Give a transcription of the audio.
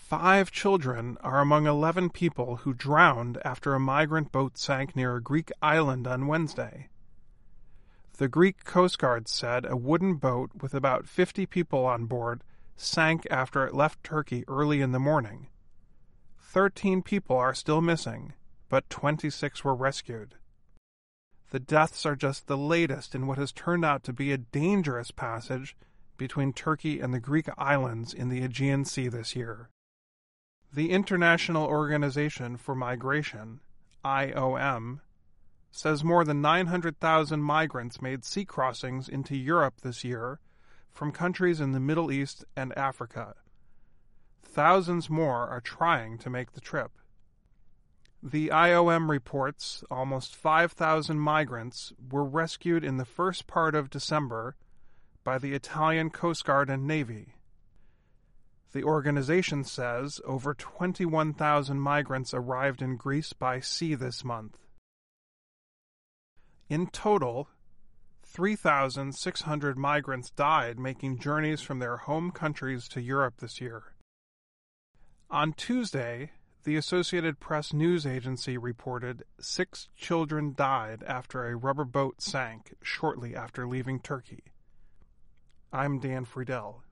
5 children are among 11 people who drowned after a migrant boat sank near a Greek island on Wednesday. The Greek Coast Guard said a wooden boat with about 50 people on board sank after it left Turkey early in the morning. 13 people are still missing, but 26 were rescued. The deaths are just the latest in what has turned out to be a dangerous passage between Turkey and the Greek islands in the Aegean Sea this year. The International Organization for Migration, IOM, says more than 900,000 migrants made sea crossings into Europe this year from countries in the Middle East and Africa. Thousands more are trying to make the trip. The IOM reports almost 5,000 migrants were rescued in the first part of December by the Italian Coast Guard and Navy. The organization says over 21,000 migrants arrived in Greece by sea this month. In total, 3,600 migrants died making journeys from their home countries to Europe this year. On Tuesday, the Associated Press news agency reported 6 children died after a rubber boat sank shortly after leaving Turkey. I'm Dan Friedel.